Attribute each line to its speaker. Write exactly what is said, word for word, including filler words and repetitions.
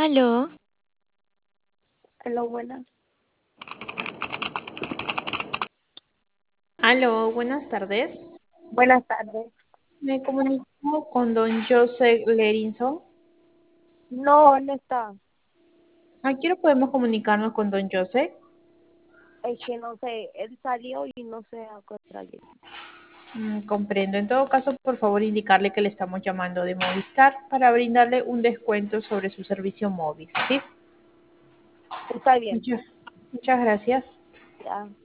Speaker 1: Aló,
Speaker 2: Hola, buenas.
Speaker 3: Aló, buenas tardes.
Speaker 2: Buenas tardes.
Speaker 3: Me comunico con don Joseph Lerinson.
Speaker 2: No, no está.
Speaker 3: ¿A qué hora podemos comunicarnos con don Joseph?
Speaker 2: Es que no sé, él salió y no sé a qué hora llegue.
Speaker 3: Mm, comprendo. En todo caso, por favor, indicarle que le estamos llamando de Movistar para brindarle un descuento sobre su servicio móvil, ¿sí?
Speaker 2: Está bien,
Speaker 3: Muchas, muchas gracias.
Speaker 2: ya.